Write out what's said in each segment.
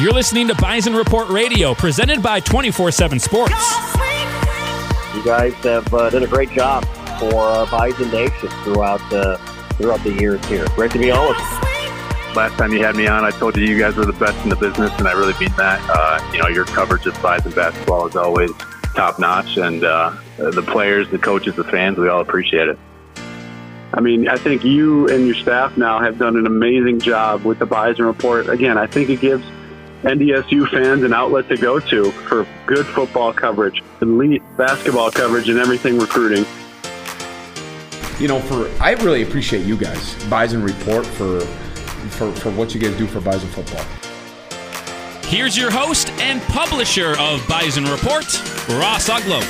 You're listening to Bison Report Radio, presented by 24/7 Sports. You guys have done a great job for Bison Nation throughout the years here. Great to be on with you. Last time you had me on, I told you guys were the best in the business, and I really mean that. Your coverage of Bison basketball is always top-notch, and the players, the coaches, the fans, we all appreciate it. I think you and your staff now have done an amazing job with the Bison Report. Again, I think it gives NDSU fans an outlet to go to for good football coverage, elite basketball coverage, and everything recruiting. I really appreciate you guys, Bison Report, for what you guys do for Bison football. Here's your host and publisher of Bison Report, Ross Uglow.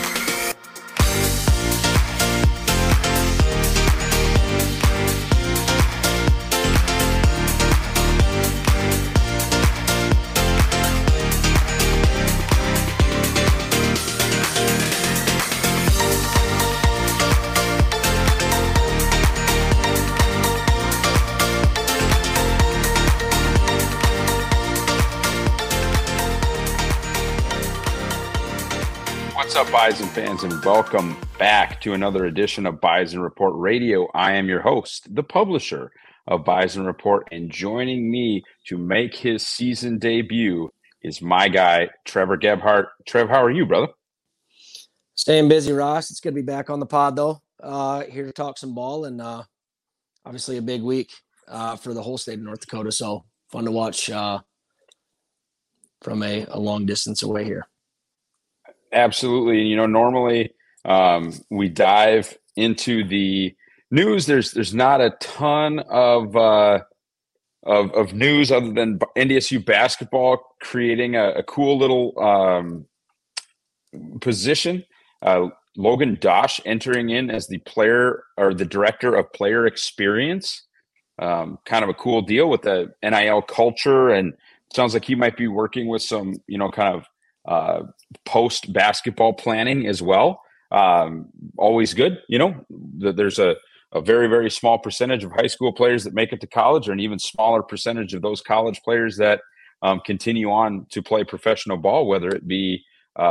What's up, Bison fans, and welcome back to another edition of Bison Report Radio. I am your host, the publisher of Bison Report, and joining me to make his season debut is my guy, Trevor Gebhart. Trev, how are you, brother? Staying busy, Ross. It's good to be back on the pod, though. Here to talk some ball, and obviously a big week for the whole state of North Dakota, so fun to watch from a long distance away here. Absolutely. Normally we dive into the news. There's not a ton of news other than NDSU basketball creating a cool little position. Logan Dosh entering in as the player or the director of player experience. Kind of a cool deal with the NIL culture, and it sounds like he might be working with some, kind of post basketball planning as well. Always good. There's a very, very small percentage of high school players that make it to college, or an even smaller percentage of those college players that continue on to play professional ball, whether it be,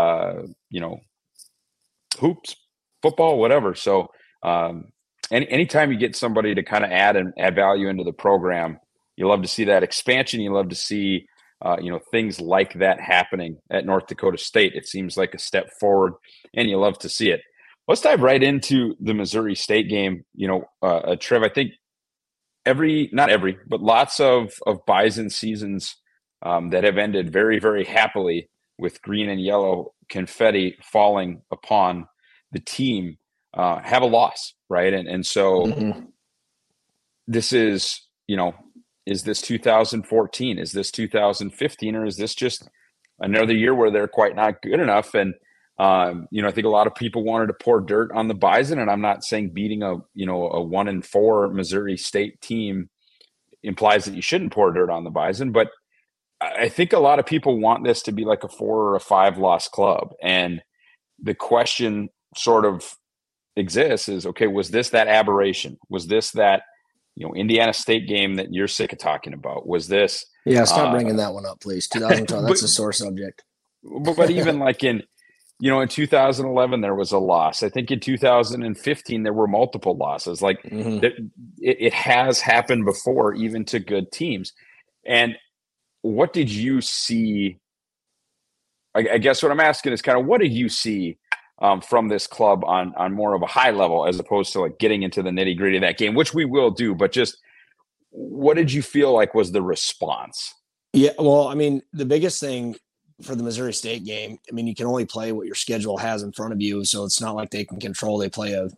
hoops, football, whatever. So anytime you get somebody to kind of add value into the program, you love to see that expansion. You love to see things like that happening at North Dakota State. It seems like a step forward, and you love to see it. Let's dive right into the Missouri State game. Trev, I think but lots of Bison seasons that have ended very, very happily with green and yellow confetti falling upon the team have a loss, right? And so This is, is this 2014? Is this 2015? Or is this just another year where they're quite not good enough? And, I think a lot of people wanted to pour dirt on the Bison, and I'm not saying beating a 1-4 Missouri State team implies that you shouldn't pour dirt on the Bison. But I think a lot of people want this to be like a 4 or a 5 loss club. And the question sort of exists is, okay, was this that aberration? Was this that, Indiana State game that you're sick of talking about? Was this? Yeah, stop bringing that one up, please. 2012, that's a sore subject. But even like in 2011, there was a loss. I think in 2015, there were multiple losses. Like it has happened before, even to good teams. And what did you see? I guess what I'm asking is kind of, what did you see from this club on more of a high level, as opposed to like getting into the nitty gritty of that game, which we will do, but just what did you feel like was the response? Yeah, well, the biggest thing for the Missouri State game, you can only play what your schedule has in front of you. So it's not like they can control, they play a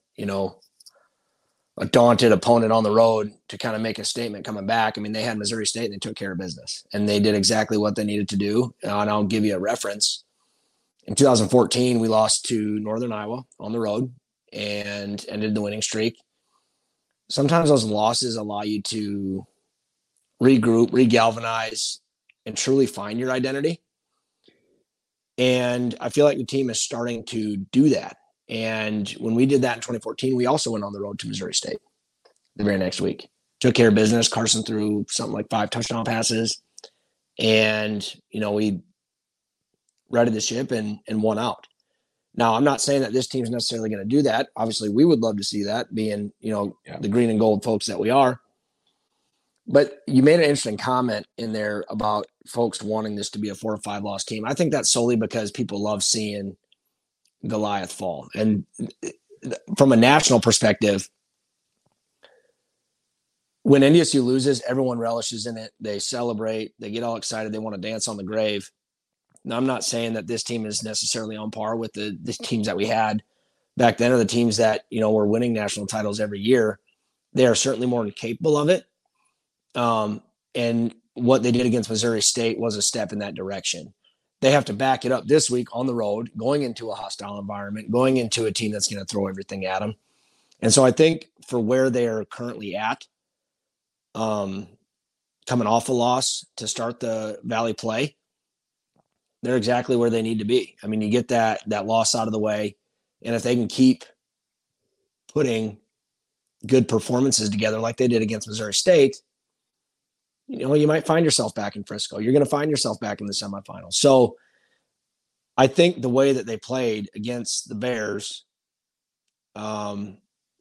daunted opponent on the road to kind of make a statement coming back. They had Missouri State and they took care of business, and they did exactly what they needed to do. And I'll give you a reference. In 2014, we lost to Northern Iowa on the road and ended the winning streak. Sometimes those losses allow you to regroup, regalvanize, and truly find your identity. And I feel like the team is starting to do that. And when we did that in 2014, we also went on the road to Missouri State the very next week. Took care of business. Carson threw something like 5 touchdown passes. And, we righted the ship and won out. Now, I'm not saying that this team's necessarily going to do that. Obviously, we would love to see that, being, the green and gold folks that we are. But you made an interesting comment in there about folks wanting this to be a 4 or 5 loss team. I think that's solely because people love seeing Goliath fall. And from a national perspective, when NDSU loses, everyone relishes in it. They celebrate. They get all excited. They want to dance on the grave. Now, I'm not saying that this team is necessarily on par with the teams that we had back then, or the teams that, were winning national titles every year. They are certainly more than capable of it. And what they did against Missouri State was a step in that direction. They have to back it up this week on the road, going into a hostile environment, going into a team that's going to throw everything at them. And so I think for where they are currently at, coming off a loss to start the Valley play, they're exactly where they need to be. I mean, you get that loss out of the way, and if they can keep putting good performances together like they did against Missouri State, you might find yourself back in Frisco. You're going to find yourself back in the semifinals. So I think the way that they played against the Bears, well,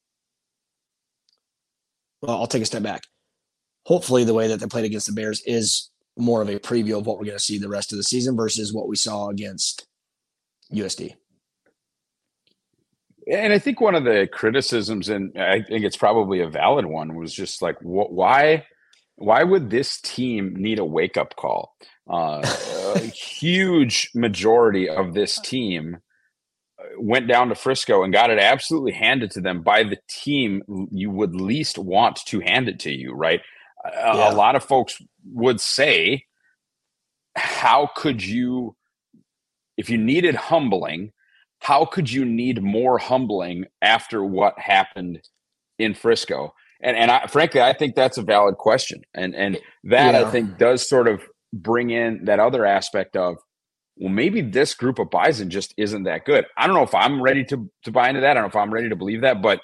I'll take a step back. Hopefully the way that they played against the Bears is more of a preview of what we're going to see the rest of the season versus what we saw against USD. And I think one of the criticisms, and I think it's probably a valid one, was just like, why would this team need a wake-up call? A huge majority of this team went down to Frisco and got it absolutely handed to them by the team you would least want to hand it to you, right? A lot of folks would say, how could you, if you needed humbling, how could you need more humbling after what happened in Frisco? And frankly, I think that's a valid question. And that I think does sort of bring in that other aspect of, well, maybe this group of Bison just isn't that good. I don't know if I'm ready to buy into that. I don't know if I'm ready to believe that, but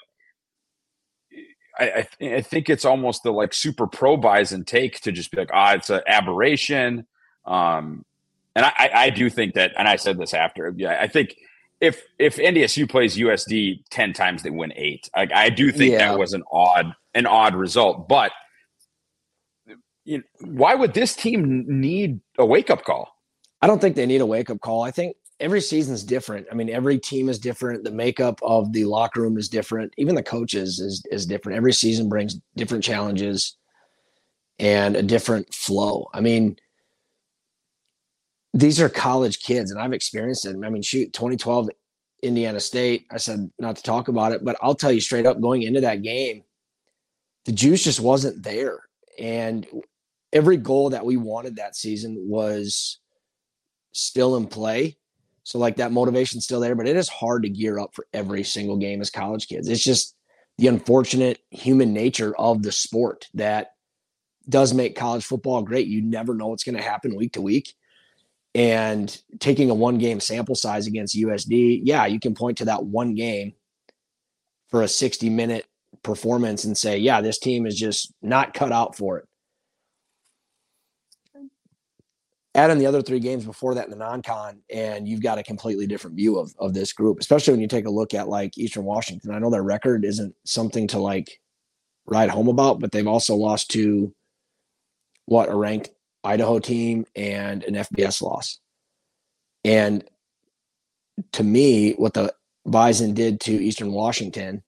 I think it's almost the like super pro Bison take to just be like, it's an aberration. And I do think that, and I said this after, I think if NDSU plays USD 10 times, they win 8. I do think that was an odd result, but why would this team need a wake-up call? I don't think they need a wake-up call. I think every season's different. I mean, every team is different. The makeup of the locker room is different. Even the coaches is different. Every season brings different challenges and a different flow. I mean, these are college kids, and I've experienced it. I mean, 2012 Indiana State, I said not to talk about it, but I'll tell you straight up, going into that game, the juice just wasn't there. And every goal that we wanted that season was still in play. So like that motivation's still there, but it is hard to gear up for every single game as college kids. It's just the unfortunate human nature of the sport that does make college football great. You never know what's going to happen week to week. And taking a 1-game sample size against USD, you can point to that one game for a 60-minute performance and say, this team is just not cut out for it. Add in the other 3 games before that in the non-con, and you've got a completely different view of this group, especially when you take a look at like Eastern Washington. I know their record isn't something to like write home about, but they've also lost to a ranked Idaho team and an FBS loss. And to me, what the Bison did to Eastern Washington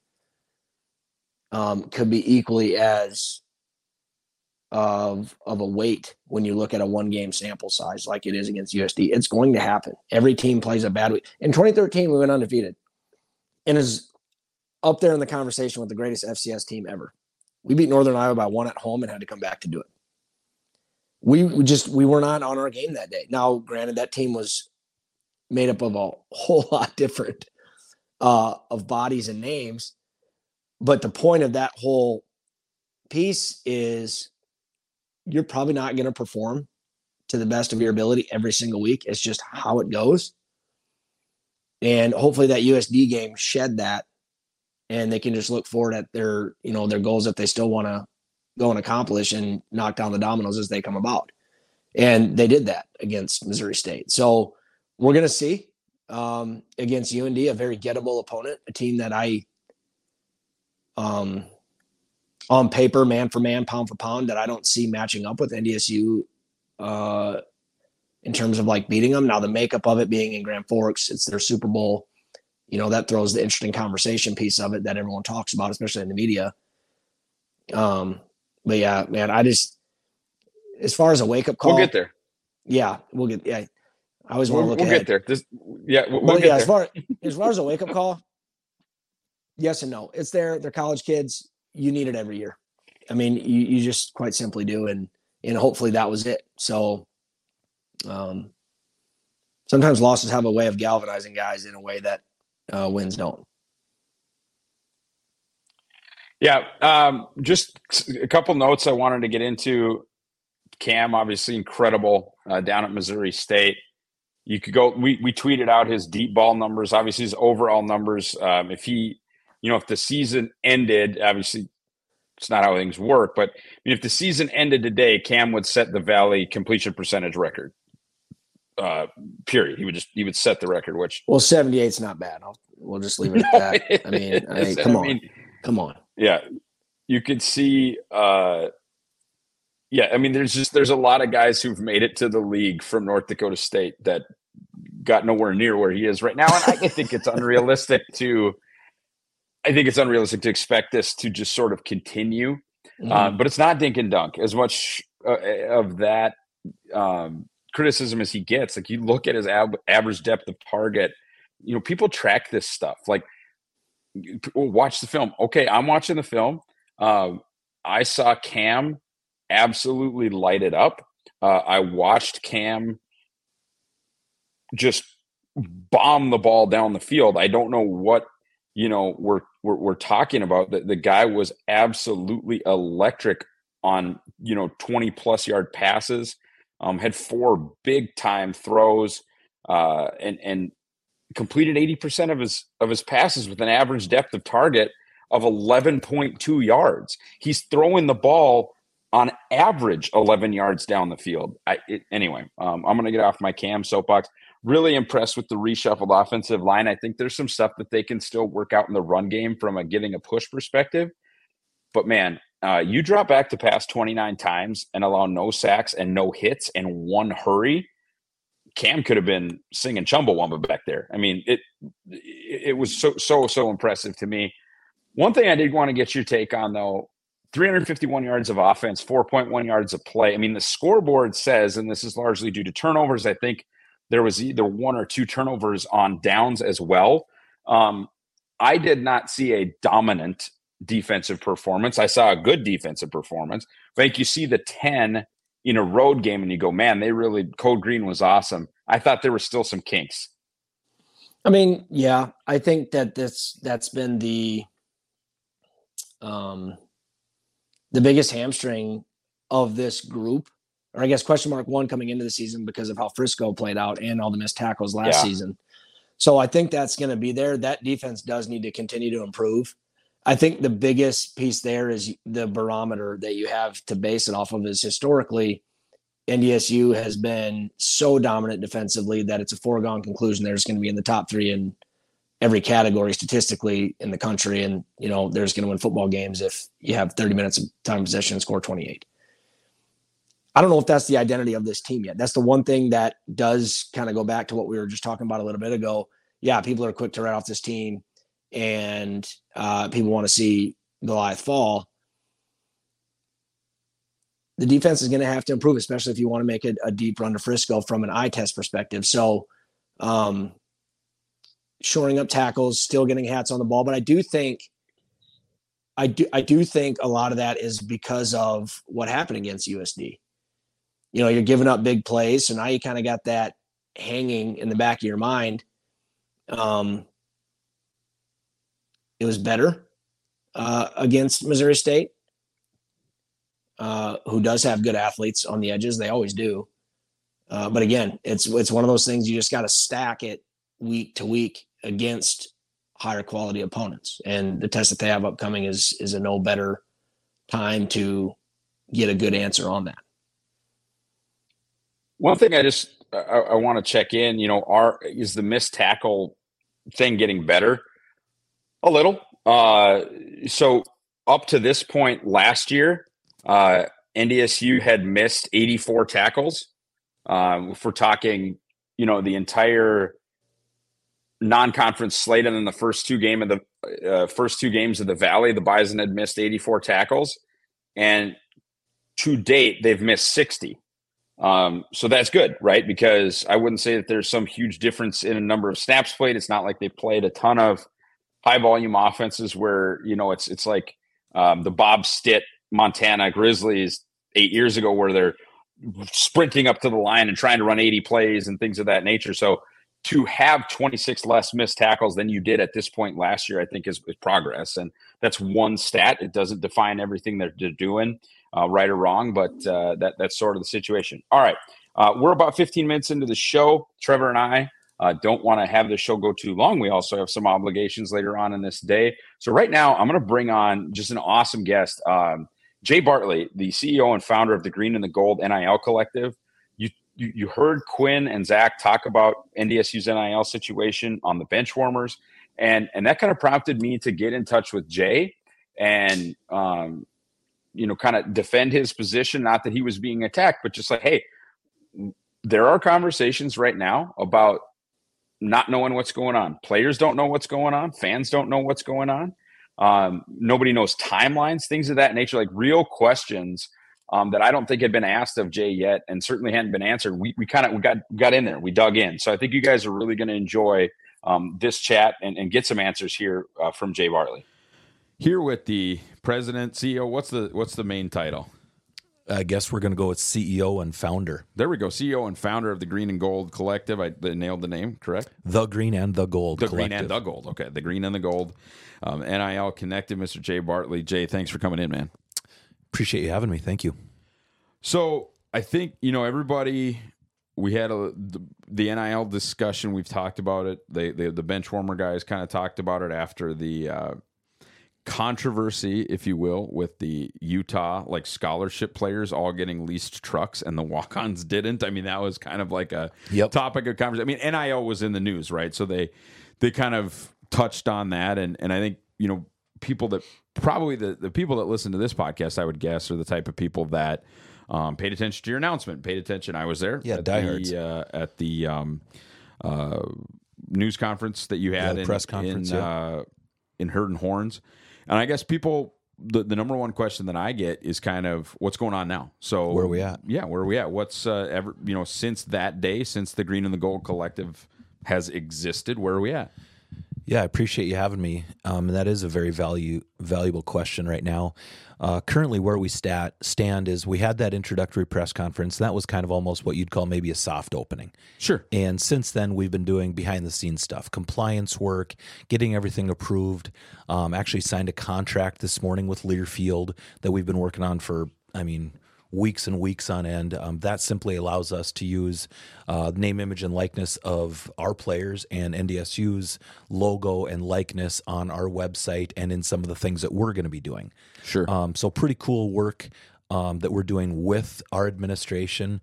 could be equally as of a weight when you look at a 1-game sample size like it is against USD. It's going to happen. Every team plays a bad week. In 2013, we went undefeated and is up there in the conversation with the greatest FCS team ever. We beat Northern Iowa by 1 at home and had to come back to do it. We were not on our game that day. Now, granted, that team was made up of a whole lot different of bodies and names, but the point of that whole piece is you're probably not going to perform to the best of your ability every single week. It's just how it goes. And hopefully that USD game shed that, and they can just look forward at their goals that they still want to go and accomplish and knock down the dominoes as they come about. And they did that against Missouri State. So we're going to see against UND, a very gettable opponent, a team that on paper, man for man, pound for pound, that I don't see matching up with NDSU in terms of like beating them. Now, the makeup of it being in Grand Forks, it's their Super Bowl, that throws the interesting conversation piece of it that everyone talks about, especially in the media. But yeah, man, as far as a wake-up call, we'll get there. Yeah, I always want to look ahead. We'll get there. We'll get there. As far as a wake-up call, yes and no. It's there. They're college kids. You need it every year. I mean, you just quite simply do. And hopefully that was it. So sometimes losses have a way of galvanizing guys in a way that wins don't. Yeah. Just a couple notes I wanted to get into. Cam, obviously incredible down at Missouri State. You could go, we tweeted out his deep ball numbers, obviously his overall numbers. If the season ended, obviously it's not how things work, but if the season ended today, Cam would set the Valley completion percentage record. Period. He would set the record, which 78 is not bad. We'll just leave it at that. Come on. Yeah. You could see, there's a lot of guys who've made it to the league from North Dakota State that got nowhere near where he is right now. And I think it's unrealistic to expect this to just sort of continue. But it's not dink and dunk as much of that criticism as he gets. Like, you look at his average depth of target, people track this stuff. Like, watch the film. Okay, I'm watching the film. I saw Cam absolutely light it up. I watched Cam just bomb the ball down the field. I don't know what we're talking about. The guy was absolutely electric on 20 plus yard passes. Had 4 big time throws and completed 80% of his passes with an average depth of target of 11.2 yards. He's throwing the ball on average 11 yards down the field. I'm going to get off my Cam soapbox. Really impressed with the reshuffled offensive line. I think there's some stuff that they can still work out in the run game from a getting a push perspective. But man, you drop back to pass 29 times and allow no sacks and no hits and 1 hurry. Cam could have been singing Chumbawamba back there. I mean, it was so impressive to me. One thing I did want to get your take on, though, 351 yards of offense, 4.1 yards of play. I mean, the scoreboard says, and this is largely due to turnovers, I think there was either 1 or 2 turnovers on downs as well. I did not see a dominant defensive performance. I saw a good defensive performance. I think you see the 10 in a road game and you go, man, Code Green was awesome. I thought there were still some kinks. I mean, yeah, I think that's been the biggest hamstring of this group, or I guess question mark 1 coming into the season because of how Frisco played out and all the missed tackles last season. So I think that's going to be there. That defense does need to continue to improve. I think the biggest piece there is the barometer that you have to base it off of is historically NDSU has been so dominant defensively that it's a foregone conclusion there's going to be in the top 3 in every category statistically in the country. And, there's going to win football games if you have 30 minutes of time possession and score 28. I don't know if that's the identity of this team yet. That's the one thing that does kind of go back to what we were just talking about a little bit ago. Yeah, people are quick to write off this team and people want to see Goliath fall. The defense is going to have to improve, especially if you want to make it a deep run to Frisco from an eye test perspective. So shoring up tackles, still getting hats on the ball. But I do think a lot of that is because of what happened against USD. You're giving up big plays. So now you kind of got that hanging in the back of your mind. It was better against Missouri State, who does have good athletes on the edges. They always do. But again, it's one of those things you just got to stack it week to week against higher quality opponents. And the test that they have upcoming is a no better time to get a good answer on that. One thing I want to check in, is the missed tackle thing getting better? A little. So up to this point last year, NDSU had missed 84 tackles. If we're talking, the entire non-conference slate, and then the first two games of the Valley, the Bison had missed 84 tackles, and to date they've missed 60. So that's good, right? Because I wouldn't say that there's some huge difference in a number of snaps played. It's not like they played a ton of high volume offenses where, it's like the Bob Stitt Montana Grizzlies 8 years ago, where they're sprinting up to the line and trying to run 80 plays and things of that nature. So to have 26 less missed tackles than you did at this point last year, I think is progress. And that's one stat. It doesn't define everything that they're doing, right or wrong, but that's sort of the situation. All right. We're about 15 minutes into the show. Trevor and I don't want to have the show go too long. We also have some obligations later on in this day. So right now I'm going to bring on just an awesome guest, Jay Bartley, the CEO and founder of the Green and the Gold NIL Collective. You heard Quinn and Zach talk about NDSU's NIL situation on the Benchwarmers, and that kind of prompted me to get in touch with Jay and kind of defend his position. Not that he was being attacked, but just like, hey, there are conversations right now about not knowing what's going on. Players don't know what's going on. Fans don't know what's going on. Nobody knows timelines, things of that nature, like real questions that I don't think had been asked of Jay yet, and certainly hadn't been answered. We got in there, we dug in. So I think you guys are really going to enjoy this chat and get some answers here from Jay Bartley. Here with the president, CEO. What's the main title? I guess we're going to go with CEO and founder. There we go. CEO and founder of the Green and Gold Collective. I nailed the name, correct? The Green and the Gold The Collective. Green and the Gold. Okay, the Green and the Gold. NIL Connected, Mr. Jay Bartley. Jay, thanks for coming in, man. Appreciate you having me. Thank you. So I think, everybody, we had the NIL discussion. We've talked about it. The Benchwarmer guys kind of talked about it after the controversy, if you will, with the Utah scholarship players all getting leased trucks and the walk-ons didn't. I mean, that was kind of like a topic of conversation. I mean, NIL was in the news, right? So they kind of touched on that, and I think people that probably the people that listen to this podcast, I would guess, are the type of people that paid attention to your announcement. Paid attention. I was there. Yeah, diehards at the news conference that you had, press conference in Herd and Horns. And I guess people, the number one question that I get is kind of what's going on now. So where are we at? Yeah, where are we at? What's since that day, since the Green and the Gold Collective has existed, where are we at? Yeah, I appreciate you having me. That is a very valuable question right now. Currently, where we stand is we had that introductory press conference. That was kind of almost what you'd call maybe a soft opening. Sure. And since then, we've been doing behind-the-scenes stuff, compliance work, getting everything approved. Actually signed a contract this morning with Learfield that we've been working on for, weeks and weeks on end. That simply allows us to use name, image, and likeness of our players and NDSU's logo and likeness on our website and in some of the things that we're going to be doing. Sure. So pretty cool work that we're doing with our administration.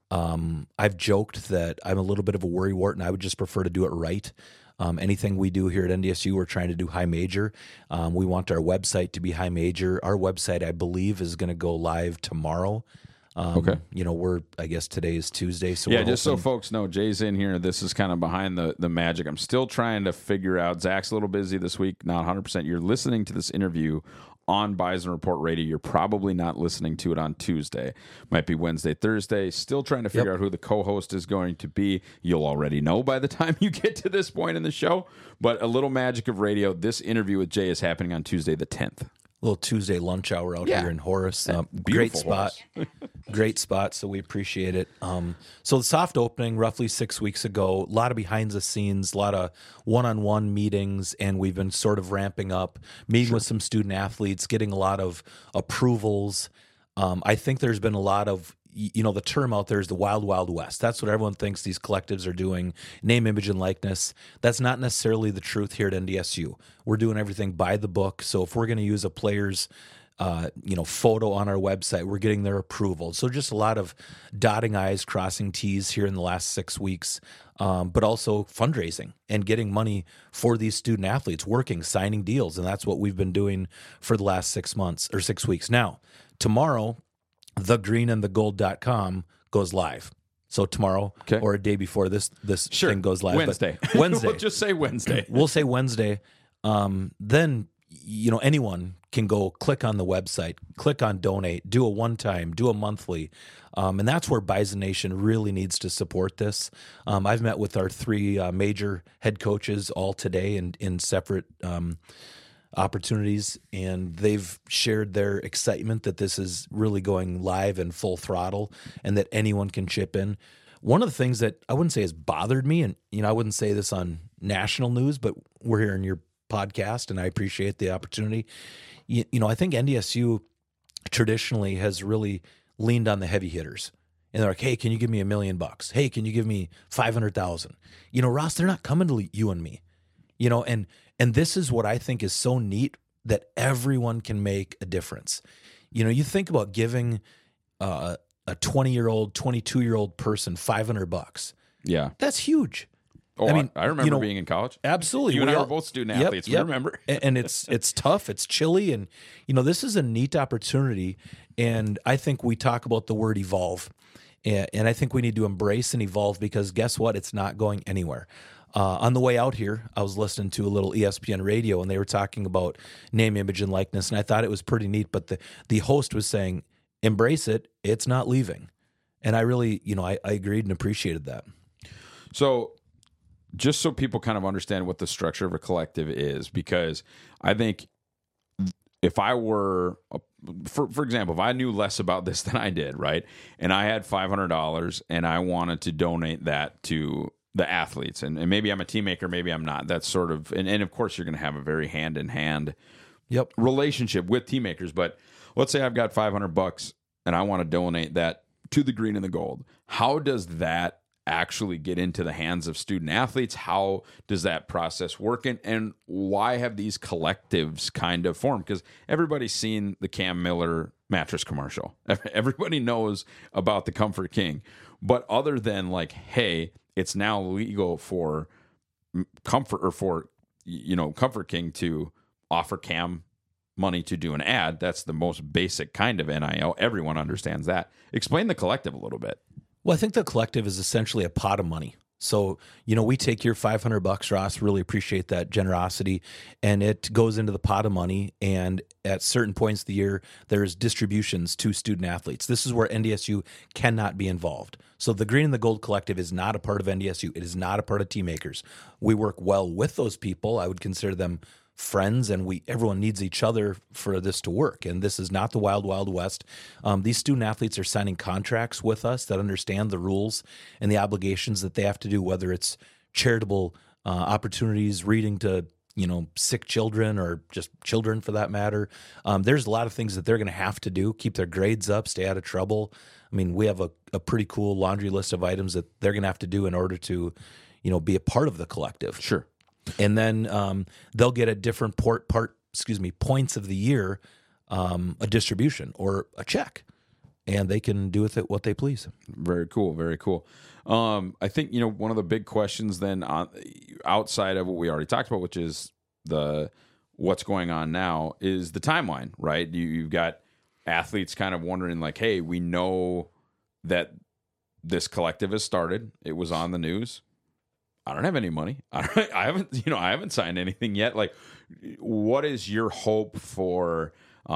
I've joked that I'm a little bit of a worrywart and I would just prefer to do it right. Anything we do here at NDSU, we're trying to do high major. We want our website to be high major. Our website, I believe, is going to go live tomorrow. Okay. I guess today is Tuesday. So yeah, just so folks know, Jay's in here. This is kind of behind the magic. I'm still trying to figure out. Zach's a little busy this week, not 100%. You're listening to this interview on Bison Report Radio. You're probably not listening to it on Tuesday. Might be Wednesday, Thursday. Still trying to figure out who the co-host is going to be. You'll already know by the time you get to this point in the show. But a little magic of radio. This interview with Jay is happening on Tuesday the 10th. Little Tuesday lunch hour out here in Horace. Great spot. Great spot, so we appreciate it. So the soft opening roughly 6 weeks ago, a lot of behind the scenes, a lot of one-on-one meetings, and we've been sort of ramping up, meeting with some student athletes, getting a lot of approvals. I think there's been a lot of, the term out there is the wild, wild west. That's what everyone thinks these collectives are doing, name, image, and likeness. That's not necessarily the truth here at NDSU. We're doing everything by the book. So if we're going to use a player's photo on our website. We're getting their approval. So just a lot of dotting I's, crossing T's here in the last 6 weeks, but also fundraising and getting money for these student athletes, working, signing deals. And that's what we've been doing for the last 6 months or 6 weeks. Now, tomorrow, thegreenandthegold.com goes live. So tomorrow or a day before this thing goes live. Wednesday. Wednesday. We'll just say Wednesday. We'll say Wednesday. Then, anyone can go click on the website, click on donate, do a one-time, do a monthly. And that's where Bison Nation really needs to support this. I've met with our 3 major head coaches all today in separate opportunities, and they've shared their excitement that this is really going live and full throttle and that anyone can chip in. One of the things that I wouldn't say has bothered me, and I wouldn't say this on national news, but we're here in your podcast and I appreciate the opportunity. I think NDSU traditionally has really leaned on the heavy hitters. And they're like, hey, can you give me $1 million? Hey, can you give me 500,000? Ross, they're not coming to you and me. And this is what I think is so neat, that everyone can make a difference. You think about giving a 20-year-old, 22-year-old person $500. Yeah. That's huge. Oh, I remember being in college. Absolutely. You and I were both student athletes. We remember. And it's tough. It's chilly. And, this is a neat opportunity. And I think we talk about the word evolve. And I think we need to embrace and evolve, because guess what? It's not going anywhere. On the way out here, I was listening to a little ESPN radio, and they were talking about name, image, and likeness. And I thought it was pretty neat. But the host was saying, embrace it. It's not leaving. And I really, I agreed and appreciated that. So just so people kind of understand what the structure of a collective is, because I think if I were, for example, if I knew less about this than I did, right, and I had $500 and I wanted to donate that to the athletes, and maybe I'm a team maker, maybe I'm not. That's sort of, and of course you're going to have a very hand-in-hand relationship with team makers. But let's say I've got $500 and I want to donate that to the Green and the Gold. How does that actually get into the hands of student athletes? How does that process work? And why have these collectives kind of formed? Because everybody's seen the Cam Miller mattress commercial. Everybody knows about the Comfort King. But other than like, hey, it's now legal for Comfort King to offer Cam money to do an ad. That's the most basic kind of NIL. Everyone understands that. Explain the collective a little bit. Well, I think the collective is essentially a pot of money. So, we take your $500, Ross, really appreciate that generosity, and it goes into the pot of money. And at certain points of the year, there's distributions to student athletes. This is where NDSU cannot be involved. So the Green and the Gold Collective is not a part of NDSU. It is not a part of Team Makers. We work well with those people. I would consider them friends, and everyone needs each other for this to work. And this is not the wild, wild west. These student athletes are signing contracts with us that understand the rules and the obligations that they have to do, whether it's charitable opportunities, reading to sick children, or just children for that matter. There's a lot of things that they're going to have to do, keep their grades up, stay out of trouble. I mean, we have a pretty cool laundry list of items that they're going to have to do in order to, be a part of the collective. Sure. And then they'll get at different points of the year a distribution or a check, and they can do with it what they please. Very cool, very cool. I think one of the big questions then outside of what we already talked about, which is what's going on now, is the timeline, right? You've got athletes kind of wondering like, hey, we know that this collective has started. It was on the news. I don't have any money. I haven't signed anything yet. Like, what is your hope for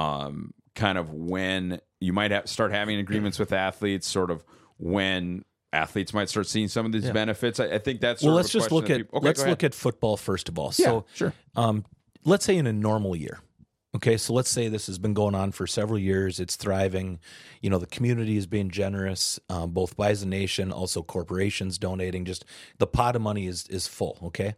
kind of when you might start having agreements with athletes, sort of when athletes might start seeing some of these benefits? I think that's let's just look at let's look at football first of all. So sure. Let's say in a normal year. Okay, so let's say this has been going on for several years. It's thriving. The community is being generous, both Bison Nation, also corporations donating. Just the pot of money is full, okay?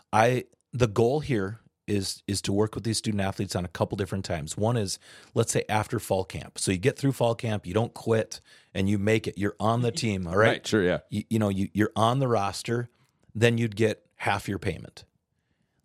The goal here is to work with these student athletes on a couple different times. One is, let's say, after fall camp. So you get through fall camp, you don't quit, and you make it. You're on the team, all right? Right, sure, yeah. You're on the roster, then you'd get half your payment.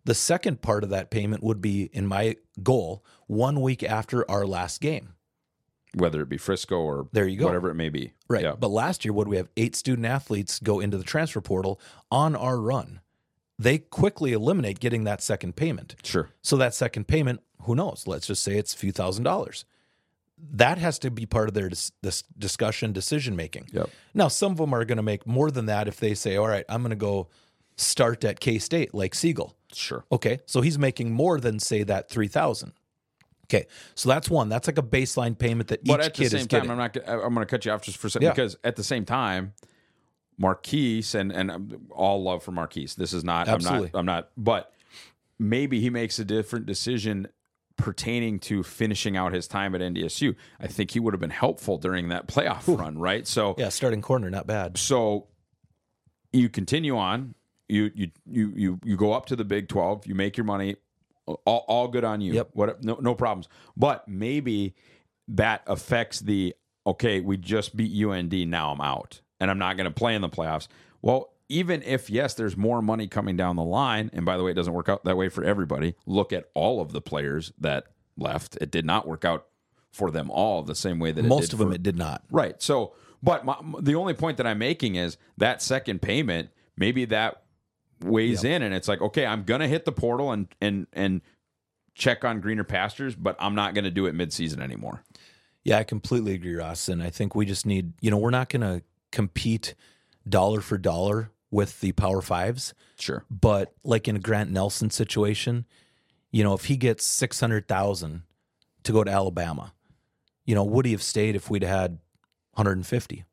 The second part of that payment would be, in my goal, 1 week after our last game. Whether it be Frisco or there you go. Whatever it may be. Right. Yeah. But last year, what do we have? 8 student athletes go into the transfer portal on our run. They quickly eliminate getting that second payment. Sure. So that second payment, who knows? Let's just say it's a few $1,000s. That has to be part of their discussion, decision-making. Yep. Now, some of them are going to make more than that if they say, all right, I'm going to go start at K-State like Siegel. Sure. Okay, so he's making more than, say, that $3,000. Okay, so that's one. That's like a baseline payment that each kid is getting. I'm going to cut you off just for a second because at the same time, Marquise and all love for Marquise. This is not. Absolutely. I'm not. But maybe he makes a different decision pertaining to finishing out his time at NDSU. I think he would have been helpful during that playoff run, right? So yeah, starting corner, not bad. So you continue on. You go up to the Big 12. You make your money. All good on you. Yep. No problems. But maybe that affects the, okay, we just beat UND, now I'm out, and I'm not going to play in the playoffs. Well, even if, yes, there's more money coming down the line, and by the way, it doesn't work out that way for everybody. Look at all of the players that left. It did not work out for them all the same way that most of them it did not. Right. So, but the only point that I'm making is that second payment, maybe that weighs in, and it's like, okay, I'm gonna hit the portal and check on greener pastures, but I'm not gonna do it midseason anymore. Yeah, I completely agree, Ross. And I think we just need, we're not gonna compete dollar for dollar with the Power Fives. Sure. But like in a Grant Nelson situation, if he gets $600,000 to go to Alabama, would he have stayed if we'd had 150?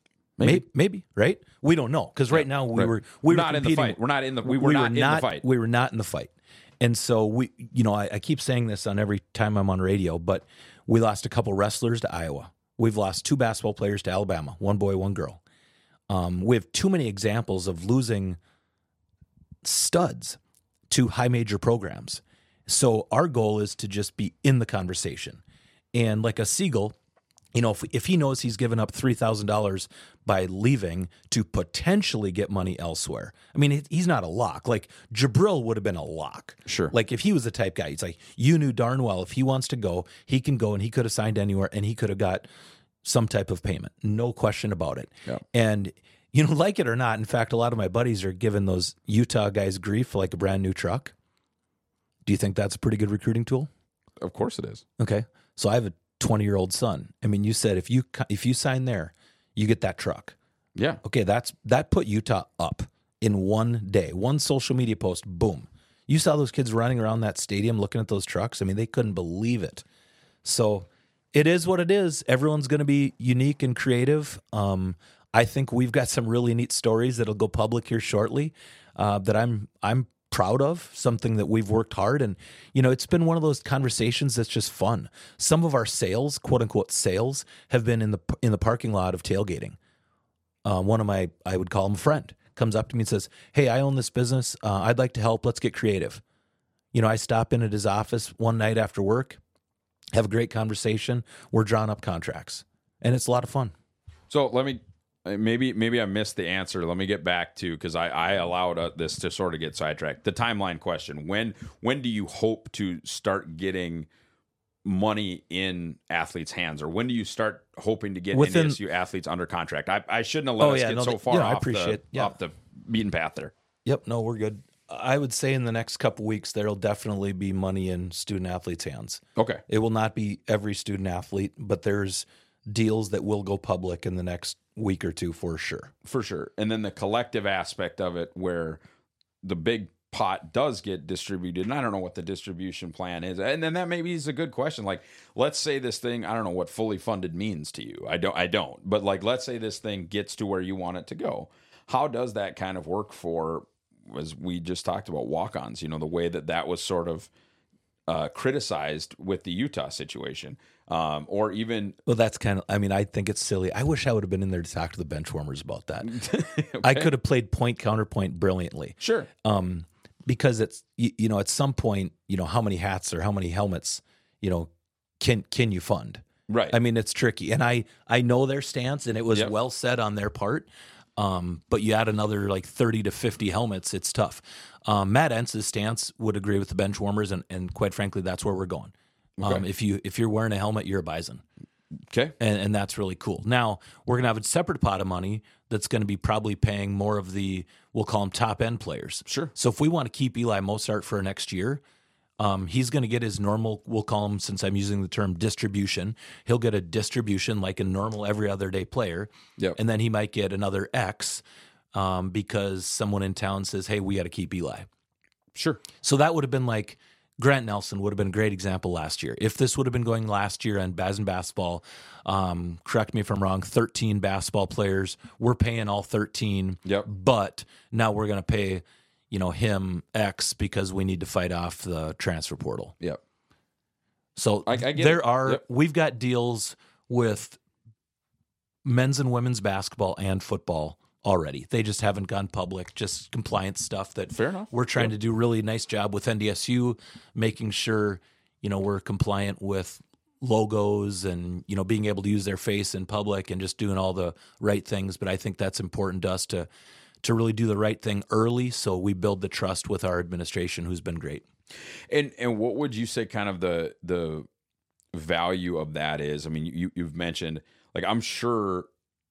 Maybe, right? We don't know because right now we were not in the fight. We were not in the fight. We were not in the fight, and so I keep saying this on every time I'm on radio, but we lost a couple wrestlers to Iowa. We've lost 2 basketball players to Alabama, 1 boy, 1 girl. We have too many examples of losing studs to high major programs. So our goal is to just be in the conversation, and like a Siegel. If he knows he's given up $3,000 by leaving to potentially get money elsewhere, I mean, he's not a lock. Like Jabril would have been a lock. Sure. Like if he was the type guy, it's like you knew darn well if he wants to go, he can go, and he could have signed anywhere, and he could have got some type of payment. No question about it. Yeah. And like it or not, in fact, a lot of my buddies are giving those Utah guys grief for like a brand new truck. Do you think that's a pretty good recruiting tool? Of course it is. Okay, so I have a 20-year-old son. I mean, you said if you sign there, you get that truck. Yeah. Okay, that put Utah up in one day. One social media post, boom. You saw those kids running around that stadium looking at those trucks. I mean, they couldn't believe it. So it is what it is. Everyone's going to be unique and creative. I think we've got some really neat stories that'll go public here shortly that I'm proud of, something that we've worked hard. And, it's been one of those conversations that's just fun. Some of our sales, quote unquote sales, have been in the parking lot of tailgating. One of my, I would call him a friend, comes up to me and says, hey, I own this business. I'd like to help. Let's get creative. I stop in at his office one night after work, have a great conversation. We're drawing up contracts, and it's a lot of fun. So let me, maybe I missed the answer. Let me get back to, because I allowed this to sort of get sidetracked. The timeline question: when do you hope to start getting money in athletes' hands, or when do you start hoping to get NDSU athletes under contract? I shouldn't have let us get so far off the beaten path there. Yep, no, we're good. I would say in the next couple weeks there'll definitely be money in student athletes' hands. Okay, it will not be every student athlete, but there's deals that will go public in the next week or two for sure. For sure. And then the collective aspect of it where the big pot does get distributed, and I don't know what the distribution plan is. And then that maybe is a good question. Like, let's say this thing, I don't know what fully funded means to you. I don't. But like, let's say this thing gets to where you want it to go. How does that kind of work for, as we just talked about, walk-ons, the way that was sort of criticized with the Utah situation, or even... Well, that's kind of, I think it's silly. I wish I would have been in there to talk to the bench warmers about that. Okay. I could have played point counterpoint brilliantly. Sure. Because it's, at some point, how many hats or how many helmets, can you fund? Right. It's tricky. And I know their stance, and it was well said on their part. But you add another like 30 to 50 helmets, it's tough. Matt Entz's stance would agree with the bench warmers, and quite frankly, that's where we're going. Okay. If you're wearing a helmet, you're a Bison. Okay. And that's really cool. Now, we're going to have a separate pot of money that's going to be probably paying more of the, we'll call them top-end players. Sure. So if we want to keep Eli Mostert for next year, he's going to get his normal, we'll call him, since I'm using the term distribution, he'll get a distribution like a normal every other day player. Yep. And then he might get another X because someone in town says, hey, we got to keep Eli. Sure. So that would have been like, Grant Nelson would have been a great example last year. If this would have been going last year on Bison basketball, correct me if I'm wrong, 13 basketball players, we're paying all 13. Yep. But now we're going to pay, him X because we need to fight off the transfer portal. Yep. So I get it. We've got deals with men's and women's basketball and football already. They just haven't gone public, just compliance stuff that Fair enough. we're trying to do really nice job with NDSU, making sure, we're compliant with logos and, being able to use their face in public and just doing all the right things. But I think that's important to us to really do the right thing early so we build the trust with our administration, who's been great. And what would you say kind of the value of that is? I mean, you've mentioned, like, I'm sure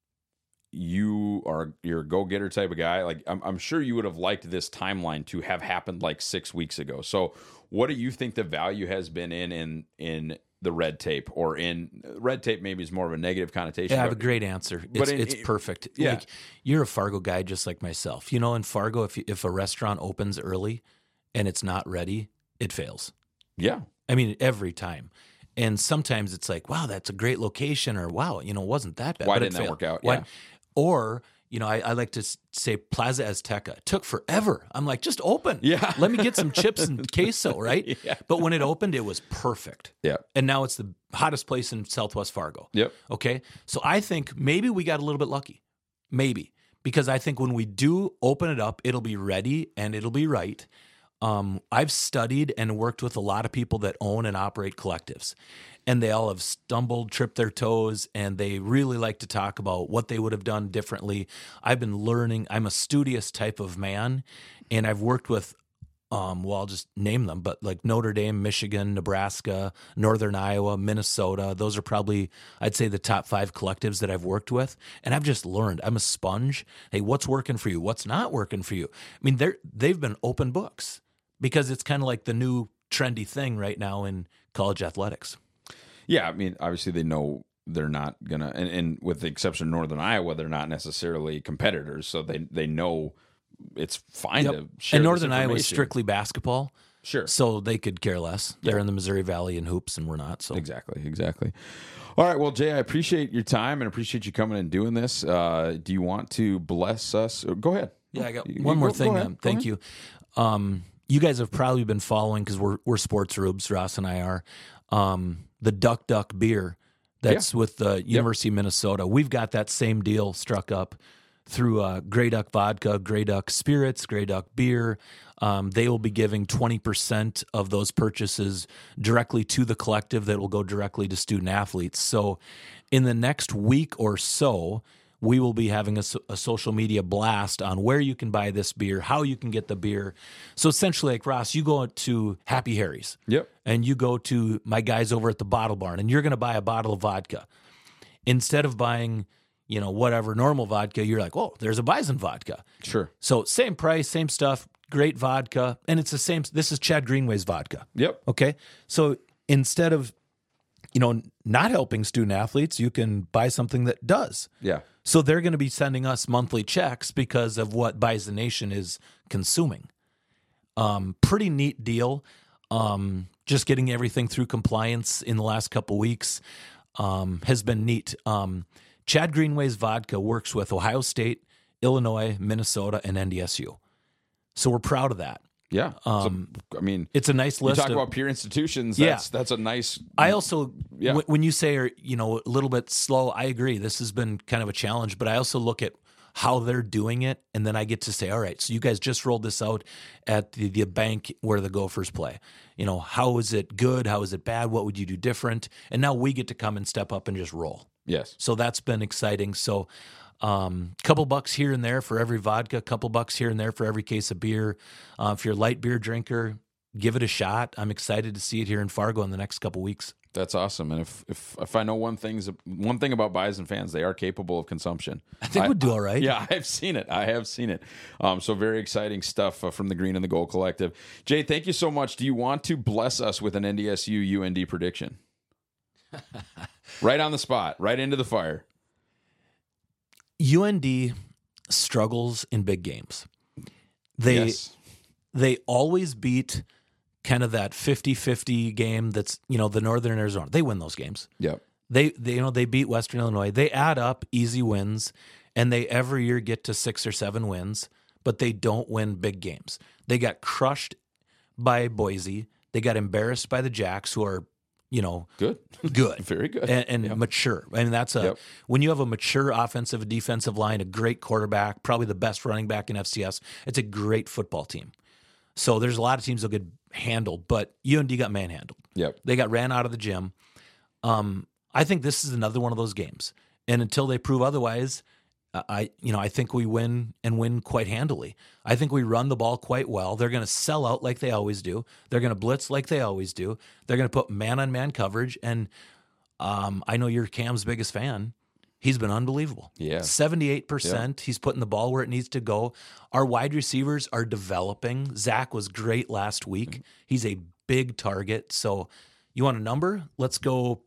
you're a go-getter type of guy. Like, I'm sure you would have liked this timeline to have happened like 6 weeks ago. So what do you think the value has been in the red tape, or in red tape? Maybe is more of a negative connotation. Yeah, I have a great answer. It's perfect. Yeah. Like, you're a Fargo guy just like myself. In Fargo, if a restaurant opens early and it's not ready, it fails. Yeah. I mean, every time. And sometimes it's like, wow, that's a great location, or wow, it wasn't that bad. Why but didn't that work out? Why? Yeah. Or, I like to say Plaza Azteca. It took forever. I'm like, just open. Yeah. Let me get some chips and queso, right? Yeah. But when it opened, it was perfect. Yeah. And now it's the hottest place in Southwest Fargo. Yep. Okay. So I think maybe we got a little bit lucky. Maybe. Because I think when we do open it up, it'll be ready and it'll be right. I've studied and worked with a lot of people that own and operate collectives, and they all have stumbled, tripped their toes, and they really like to talk about what they would have done differently. I've been learning. I'm a studious type of man, and I've worked with, I'll just name them, but like Notre Dame, Michigan, Nebraska, Northern Iowa, Minnesota. Those are probably, I'd say, the top 5 collectives that I've worked with, and I've just learned. I'm a sponge. Hey, what's working for you? What's not working for you? I mean, they've been open books, because it's kind of like the new trendy thing right now in college athletics. Yeah, I mean, obviously they know they're not gonna, and with the exception of Northern Iowa, they're not necessarily competitors, so they know it's fine to share. And Northern this Iowa is information. strictly basketball, Sure. so they could care less. They're in the Missouri Valley in hoops, and we're not. So Exactly. All right, well, Jay, I appreciate your time and appreciate you coming and doing this. Do you want to bless us? Go ahead. Yeah, I got one more thing. Thank you. You guys have probably been following, because we're sports rubes, Ross and I are, the Duck Duck beer that's with the University of Minnesota. We've got that same deal struck up through Grey Duck Vodka, Grey Duck Spirits, Grey Duck Beer. They will be giving 20% of those purchases directly to the collective that will go directly to student athletes. So in the next week or so, we will be having a social media blast on where you can buy this beer, how you can get the beer. So essentially, like, Ross, you go to Happy Harry's. Yep. And you go to my guys over at the Bottle Barn, and you're going to buy a bottle of vodka. Instead of buying, whatever normal vodka, you're like, oh, there's a Bison vodka. Sure. So same price, same stuff, great vodka. And it's the same. This is Chad Greenway's vodka. Yep. Okay. So instead of, not helping student athletes, you can buy something that does. Yeah. So they're going to be sending us monthly checks because of what Bison Nation is consuming. Pretty neat deal. Just getting everything through compliance in the last couple weeks has been neat. Chad Greenway's vodka works with Ohio State, Illinois, Minnesota, and NDSU. So we're proud of that. Yeah. It's a nice list. You talk about peer institutions. That's a nice. I also, when you say, a little bit slow, I agree. This has been kind of a challenge, but I also look at how they're doing it, and then I get to say, all right, so you guys just rolled this out at the bank where the Gophers play. How is it good? How is it bad? What would you do different? And now we get to come and step up and just roll. Yes. So that's been exciting. So Couple bucks here and there for every vodka, couple bucks here and there for every case of beer. If you're a light beer drinker, give it a shot. I'm excited to see it here in Fargo in the next couple weeks. That's awesome. And if I know one thing about Bison fans, they are capable of consumption. I think we'd do all right. Yeah, I have seen it. So very exciting stuff from the Green and the Gold Collective. Jay, thank you so much. Do you want to bless us with an NDSU UND prediction? Right on the spot, right into the fire. UND struggles in big games. They always beat kind of that 50-50 game that's, the Northern Arizona. They win those games. Yep. They beat Western Illinois. They add up easy wins, and they every year get to 6 or 7 wins, but they don't win big games. They got crushed by Boise. They got embarrassed by the Jacks, who are, good, very good, and mature. And that's when you have a mature offensive and defensive line, a great quarterback, probably the best running back in FCS. It's a great football team. So there's a lot of teams that get handled, but UND got manhandled. Yep. They got ran out of the gym. I think this is another one of those games. And until they prove otherwise, I think we win and win quite handily. I think we run the ball quite well. They're going to sell out like they always do. They're going to blitz like they always do. They're going to put man-on-man coverage. And I know you're Cam's biggest fan. He's been unbelievable. Yeah. 78%. Yeah. He's putting the ball where it needs to go. Our wide receivers are developing. Zach was great last week. Mm-hmm. He's a big target. So you want a number? Let's go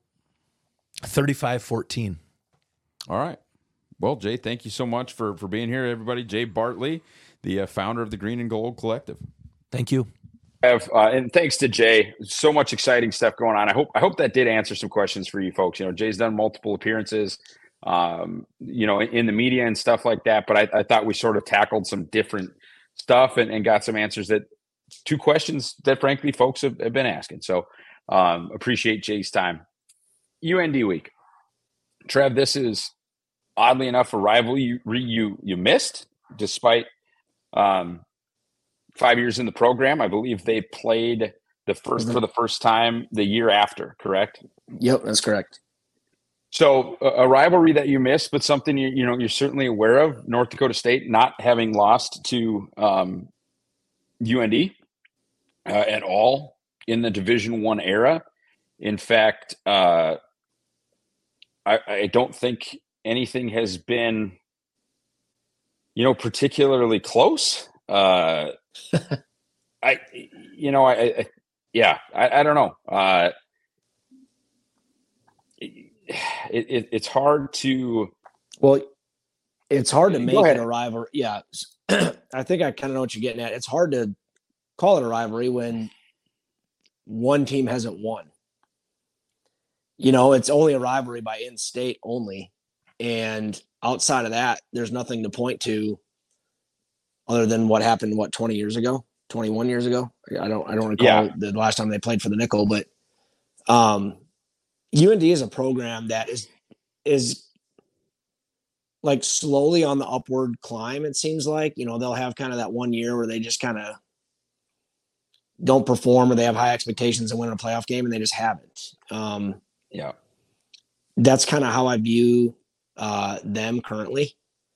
35-14. All right. Well, Jay, thank you so much for being here, everybody. Jay Bartley, the founder of the Green and Gold Collective. Thank you. And thanks to Jay. So much exciting stuff going on. I hope that did answer some questions for you folks. Jay's done multiple appearances, in the media and stuff like that. But I thought we sort of tackled some different stuff and got some answers to questions that, frankly, folks have been asking. So appreciate Jay's time. UND week. Trev, this is oddly enough a rivalry you missed, despite 5 years in the program. I believe they played for the first time the year after, correct? Yep, that's correct. So a rivalry that you missed, but something you're certainly aware of. North Dakota State not having lost to UND at all in the Division I era. In fact, I don't think anything has been, particularly close. I don't know. It's hard to. Well, it's hard to make it a rivalry. Yeah, I think I kind of know what you're getting at. It's hard to call it a rivalry when one team hasn't won. It's only a rivalry by in-state only, and outside of that, there's nothing to point to other than what happened 21 years ago. I don't recall the last time they played for the Nickel, but UND is a program that is like slowly on the upward climb. It seems like, they'll have kind of that 1 year where they just kind of don't perform, or they have high expectations and win a playoff game, and they just haven't. That's kind of how I view them currently.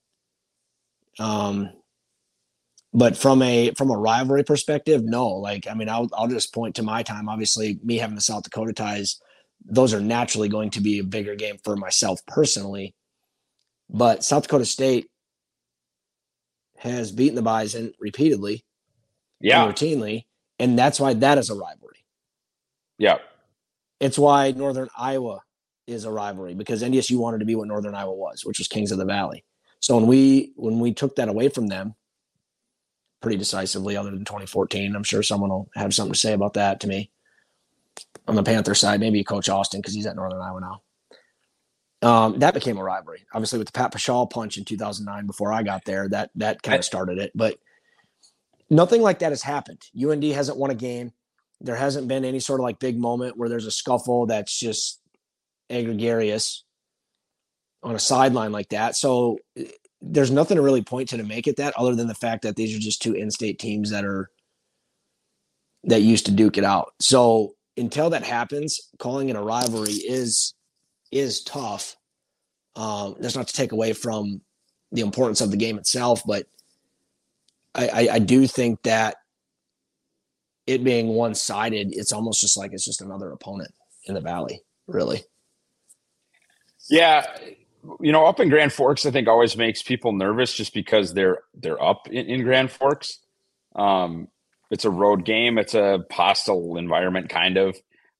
But from a rivalry perspective, no. I'll just point to my time. Obviously, me having the South Dakota ties, those are naturally going to be a bigger game for myself personally. But South Dakota State has beaten the Bison repeatedly, and routinely, and that's why that is a rivalry. Yeah, it's why Northern Iowa is a rivalry, because NDSU wanted to be what Northern Iowa was, which was Kings of the Valley. So when we took that away from them pretty decisively, other than 2014, I'm sure someone will have something to say about that to me. On the Panther side, maybe Coach Austin, because he's at Northern Iowa now. That became a rivalry. Obviously, with the Pat Paschal punch in 2009, before I got there, that kind of started it. But nothing like that has happened. UND hasn't won a game. There hasn't been any sort of big moment where there's a scuffle that's just egregious on a sideline like that. So there's nothing to really point to make it that, other than the fact that these are just two in-state teams that used to duke it out. So until that happens, calling it a rivalry is tough. That's not to take away from the importance of the game itself, but I do think that it being one-sided, it's almost just like it's just another opponent in the Valley, really. Yeah. Up in Grand Forks, I think always makes people nervous just because they're up in Grand Forks. It's a road game. It's a hostile environment, kind of.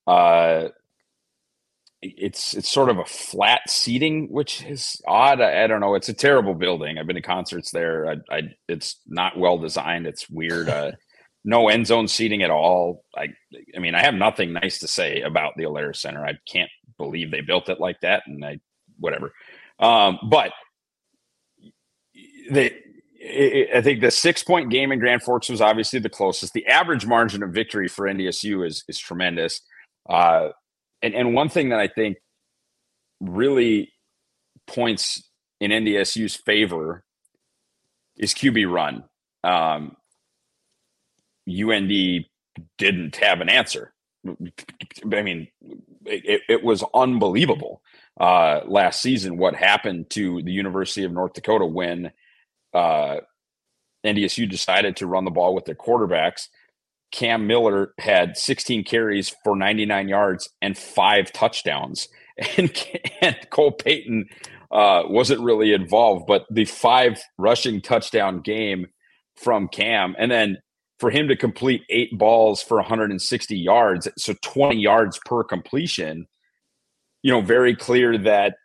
It's sort of a flat seating, which is odd. I don't know. It's a terrible building. I've been to concerts there. It's not well designed. It's weird. No end zone seating at all. I mean, I have nothing nice to say about the Alerus Center. I can't believe they built it like that, and whatever. But I think the 6-point game in Grand Forks was obviously the closest. The average margin of victory for NDSU is tremendous. And one thing that I think really points in NDSU's favor is QB run. UND didn't have an answer. I mean, it was unbelievable last season what happened to the University of North Dakota when NDSU decided to run the ball with their quarterbacks. Cam Miller had 16 carries for 99 yards and 5 touchdowns. And Cole Payton wasn't really involved, but the 5 rushing touchdown game from Cam, and then for him to complete 8 balls for 160 yards, so 20 yards per completion, very clear that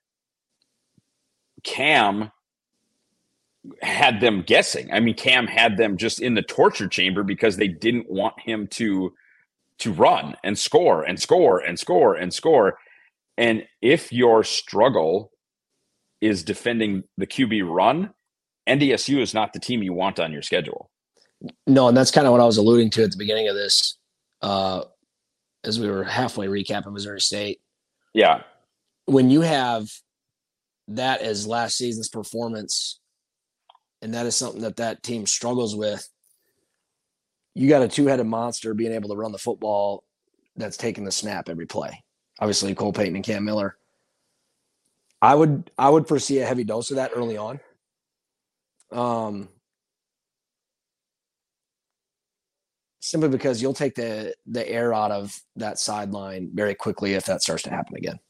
Cam had them guessing. I mean, Cam had them just in the torture chamber because they didn't want him to run and score and score and score and score. And if your struggle is defending the QB run, NDSU is not the team you want on your schedule. No, and that's kind of what I was alluding to at the beginning of this, as we were halfway recapping Missouri State. Yeah. When you have that as last season's performance, and that is something that team struggles with, you got a 2-headed monster being able to run the football that's taking the snap every play. Obviously, Cole Payton and Cam Miller. I would foresee a heavy dose of that early on. Simply because you'll take the air out of that sideline very quickly if that starts to happen again.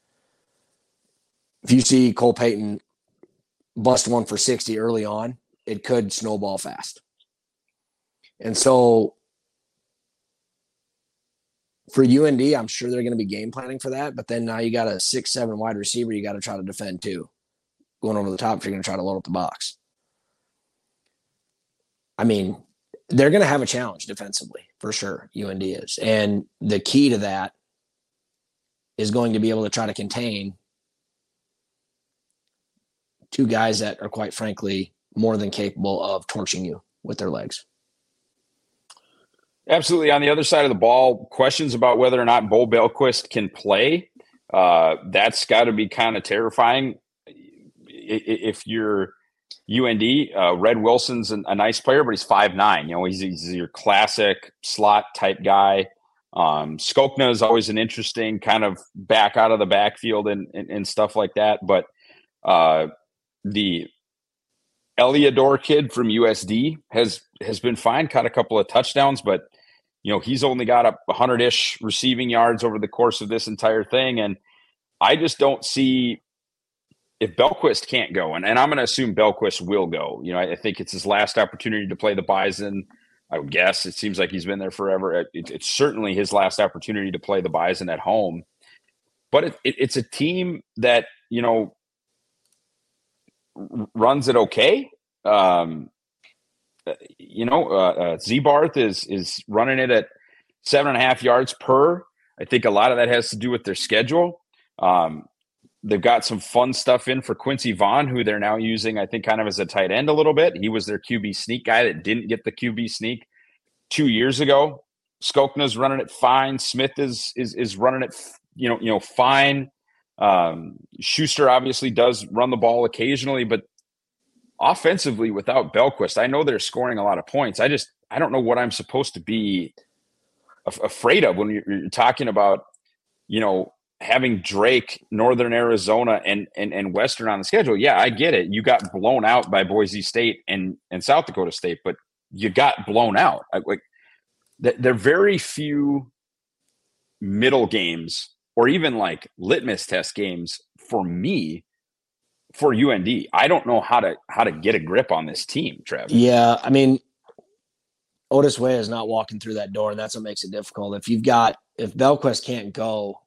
If you see Cole Payton bust one for 60 early on, it could snowball fast. And so for UND, I'm sure they're going to be game planning for that, but then now you got a 6'7" wide receiver you got to try to defend too, going over the top if you're going to try to load up the box. I mean, they're going to have a challenge defensively for sure, UND is. And the key to that is going to be able to try to contain 2 guys that are, quite frankly, more than capable of torching you with their legs. Absolutely. On the other side of the ball, questions about whether or not Bo Belquist can play. That's got to be kind of terrifying. If you're UND, Red Wilson's a nice player, but he's 5'9". He's your classic slot type guy. Skokna is always an interesting kind of back out of the backfield and stuff like that. But the Eliador kid from USD has been fine, caught a couple of touchdowns, but he's only got up 100-ish receiving yards over the course of this entire thing. And I just don't see if Belquist can't go, and I'm going to assume Belquist will go. I think it's his last opportunity to play the Bison. I would guess it seems like he's been there forever. It's certainly his last opportunity to play the Bison at home. But it's a team that, runs it okay. Z-Barth is running it at 7.5 yards per. I think a lot of that has to do with their schedule. They've got some fun stuff in for Quincy Vaughn, who they're now using, I think, kind of as a tight end a little bit. He was their QB sneak guy that didn't get the QB sneak 2 years ago. Skokna's running it fine. Smith is running it, fine. Schuster obviously does run the ball occasionally, but offensively without Belquist, I know they're scoring a lot of points. I don't know what I'm supposed to be afraid of when you're talking about, having Drake, Northern Arizona, and Western on the schedule. Yeah, I get it. You got blown out by Boise State and South Dakota State, but you got blown out. There are very few middle games or even like litmus test games for me for UND. I don't know how to get a grip on this team, Trev. Yeah, I mean, Otis Way is not walking through that door, and that's what makes it difficult. If Belquist can't go,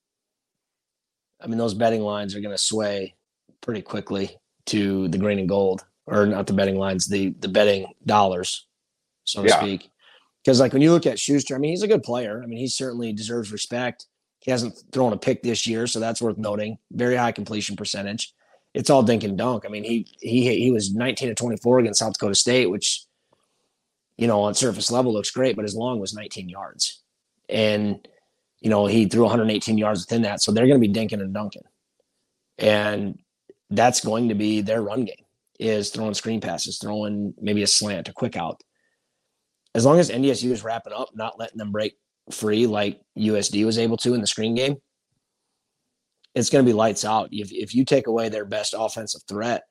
I mean, those betting lines are going to sway pretty quickly to the green and gold, or not the betting lines, the betting dollars, so to speak. Because like when you look at Schuster, I mean, he's a good player. I mean, he certainly deserves respect. He hasn't thrown a pick this year, so that's worth noting. Very high completion percentage. It's all dink and dunk. I mean, he was 19 of 24 against South Dakota State, which, you know, on surface level looks great, but his long was 19 yards. And, you know, he threw 118 yards within that. So they're going to be dinking and dunking. And that's going to be their run game, is throwing screen passes, throwing maybe a slant, a quick out. As long as NDSU is wrapping up, not letting them break free like USD was able to in the screen game, it's going to be lights out. If you take away their best offensive threat,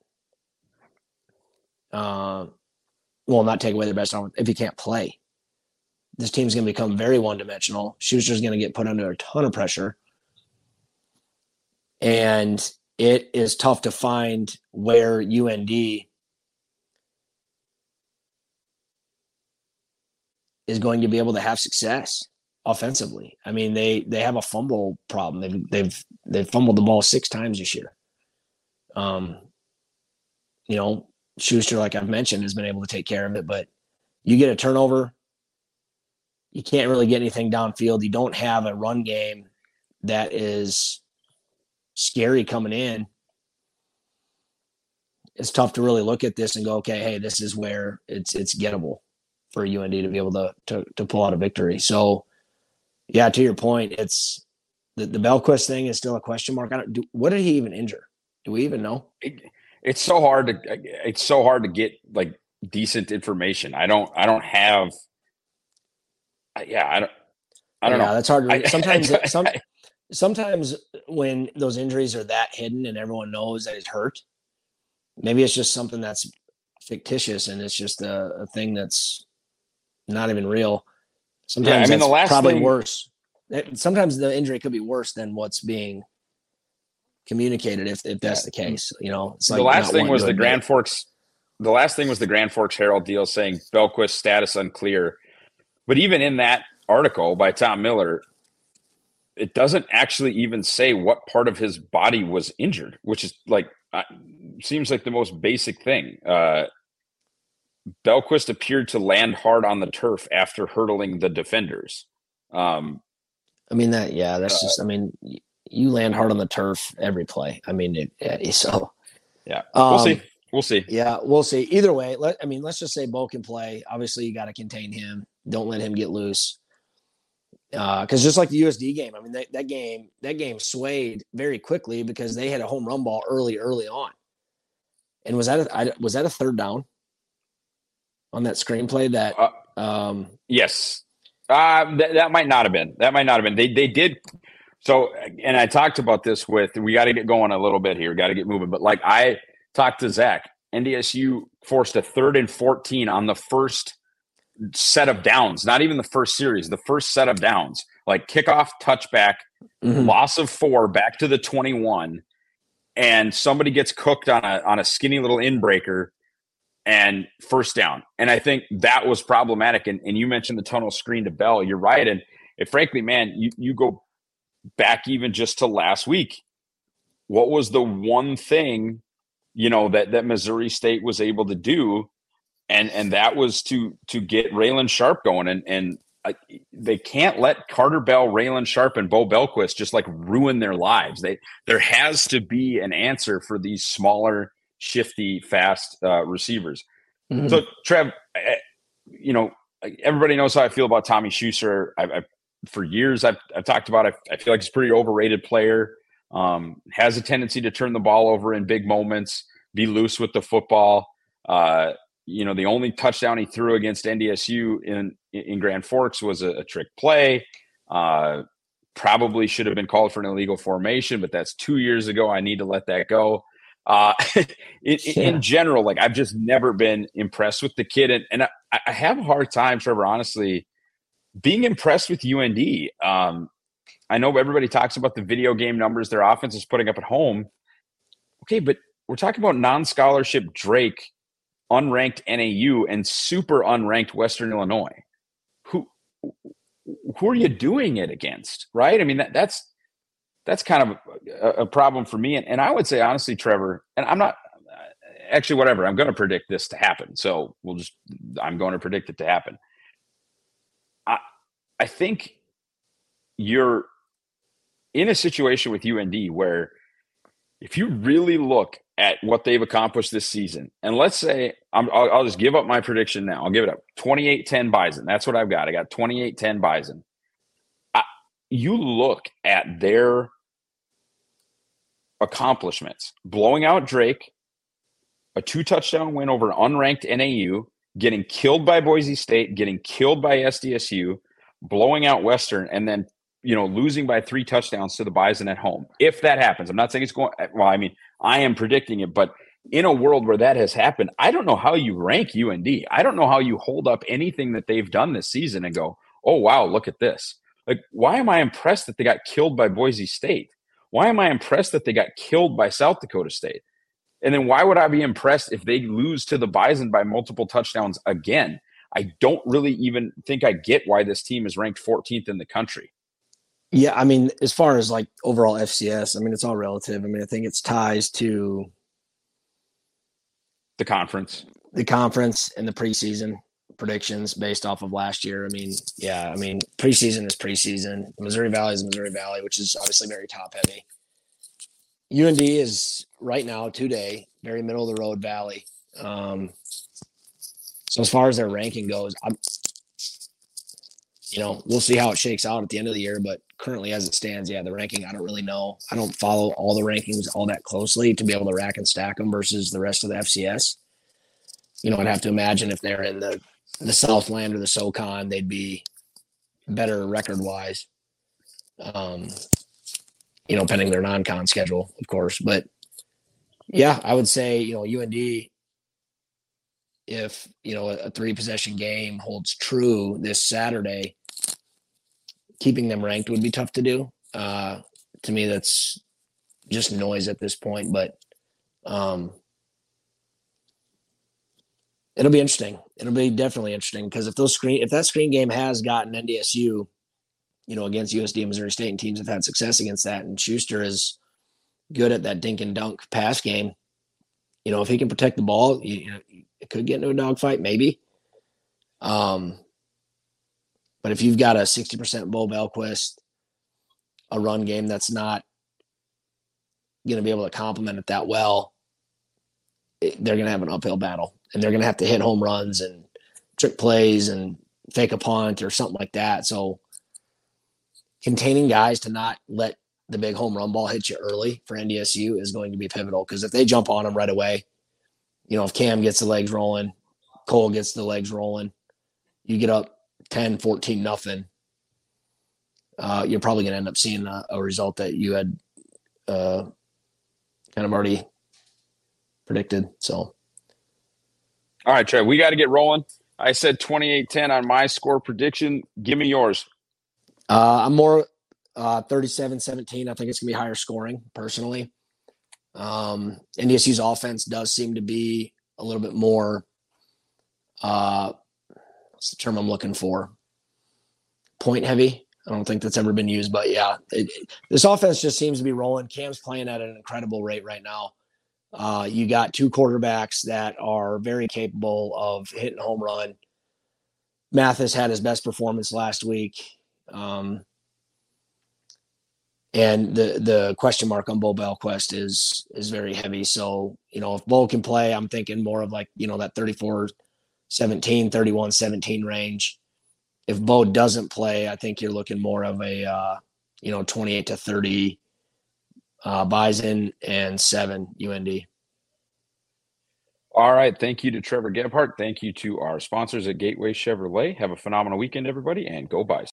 not take away their best offense, if you can't play, this team's going to become very one-dimensional. Schuster's going to get put under a ton of pressure. And it is tough to find where UND is going to be able to have success offensively. I mean, they have a fumble problem. They've fumbled the ball 6 times this year. You know, Schuster, like I've mentioned, has been able to take care of it, but you get a turnover, you can't really get anything downfield. You don't have a run game that is scary coming in. It's tough to really look at this and go, okay, hey, this is where it's gettable for UND to be able to pull out a victory. So, yeah, to your point, it's the Belquist thing is still a question mark. What did he even injure? Do we even know? It's so hard to get like decent information. I don't have. I don't know. That's hard to sometimes. Sometimes when those injuries are that hidden and everyone knows that it's hurt, maybe it's just something that's fictitious and it's just a thing that's not even real. Sometimes the last probably thing, worse. Sometimes the injury could be worse than what's being communicated if that's the case. You know, it's like the last thing was the Grand Forks. The last thing was the Grand Forks Herald deal saying Belquist status unclear. But even in that article by Tom Miller, it doesn't actually even say what part of his body was injured, which is like seems like the most basic thing. Belquist appeared to land hard on the turf after hurdling the defenders. That's just. I mean, you land hard on the turf every play. I mean, We'll see. Yeah, we'll see. Either way, let's just say Bo can play. Obviously, you got to contain him. Don't let him get loose. Because just like the USD game, I mean, that game swayed very quickly because they had a home run ball early on. And was that a third down on that screenplay? Yes. That might not have been. They did. So, and I talked about this we got to get going a little bit here. Got to get moving. But like I talked to Zach, NDSU forced a 3rd and 14 on the first set of downs, not even the first series, the first set of downs, like kickoff, touchback, loss of 4, back to the 21, and somebody gets cooked on a skinny little inbreaker and first down. And I think that was problematic. And you mentioned the tunnel screen to Bell. You're right. And frankly, man, you go back even just to last week. What was the one thing, that Missouri State was able to do? And that was to get Raylan Sharp going. And they can't let Carter Bell, Raylan Sharp, and Bo Belquist just like ruin their lives. There has to be an answer for these smaller, shifty, fast receivers. Mm-hmm. So, Trev, everybody knows how I feel about Tommy Schuster. For years, I've talked about. I feel like he's a pretty overrated player. Has a tendency to turn the ball over in big moments, be loose with the football. The only touchdown he threw against NDSU in Grand Forks was a trick play. probably should have been called for an illegal formation, but that's 2 years ago. I need to let that go. In general, like, I've just never been impressed with the kid. And I have a hard time, Trevor, honestly, being impressed with UND. I know everybody talks about the video game numbers their offense is putting up at home. Okay, but we're talking about non-scholarship Drake, unranked NAU, and super unranked Western Illinois. Who are you doing it against, right? I mean, that's kind of a problem for me. And I would say, honestly, Trevor, and I'm not – actually, whatever. I'm going to predict this to happen. So I'm going to predict it to happen. I think you're in a situation with UND where if you really look at what they've accomplished this season, and let's say I'll just give up my prediction now. I'll give it up. 28-10 Bison. That's what I've got. I got 28-10 Bison. You look at their accomplishments. Blowing out Drake, a 2-touchdown win over unranked NAU, getting killed by Boise State, getting killed by SDSU, blowing out Western, and then losing by 3 touchdowns to the Bison at home. If that happens, I'm not saying it's going – well, I mean, I am predicting it, but in a world where that has happened, I don't know how you rank UND. I don't know how you hold up anything that they've done this season and go, oh, wow, look at this. Like, why am I impressed that they got killed by Boise State? Why am I impressed that they got killed by South Dakota State? And then why would I be impressed if they lose to the Bison by multiple touchdowns again? I don't really even think I get why this team is ranked 14th in the country. Yeah, I mean, as far as like overall FCS, I mean, it's all relative. I mean, I think it's ties to the conference and the preseason predictions based off of last year. I mean, yeah, I mean, preseason is preseason. Missouri Valley is Missouri Valley, which is obviously very top heavy. UND is right now, today, very middle of the road valley. So as far as their ranking goes, we'll see how it shakes out at the end of the year, but currently as it stands, the ranking, I don't really know. I don't follow all the rankings all that closely to be able to rack and stack them versus the rest of the FCS. I'd have to imagine if they're in the Southland or the SoCon, they'd be better record-wise, pending their non-con schedule, of course. But, yeah, I would say, UND, if, a 3-possession game holds true this Saturday, keeping them ranked would be tough to do. To me, that's just noise at this point, but it'll be interesting. It'll be definitely interesting because if that screen game has gotten NDSU, against USD and Missouri State, and teams have had success against that, and Schuster is good at that dink and dunk pass game, if he can protect the ball, it could get into a dogfight, maybe. But if you've got a 60% Bo Belquist, a run game that's not going to be able to complement it that well, they're going to have an uphill battle. And they're going to have to hit home runs and trick plays and fake a punt or something like that. So containing guys to not let the big home run ball hit you early for NDSU is going to be pivotal, because if they jump on them right away, if Cam gets the legs rolling, Cole gets the legs rolling, you get up 10, 14, nothing, you're probably going to end up seeing a result that you had kind of already predicted. So, all right, Trev, we got to get rolling. I said 28-10 on my score prediction. Give me yours. I'm more 37-17. I think it's going to be higher scoring, personally. NDSU's offense does seem to be a little bit more what's the term I'm looking for? Point heavy. I don't think that's ever been used, but yeah, this offense just seems to be rolling. Cam's playing at an incredible rate right now. You got 2 quarterbacks that are very capable of hitting a home run. Mathis had his best performance last week. And the question mark on Bo Belquist is very heavy. So, if Bo can play, I'm thinking more of like, that 34-17, 31-17 range. If Bo doesn't play, I think you're looking more of a, 28-30 Bison and 7 UND. All right. Thank you to Trevor Gebhardt. Thank you to our sponsors at Gateway Chevrolet. Have a phenomenal weekend, everybody, and go Bison.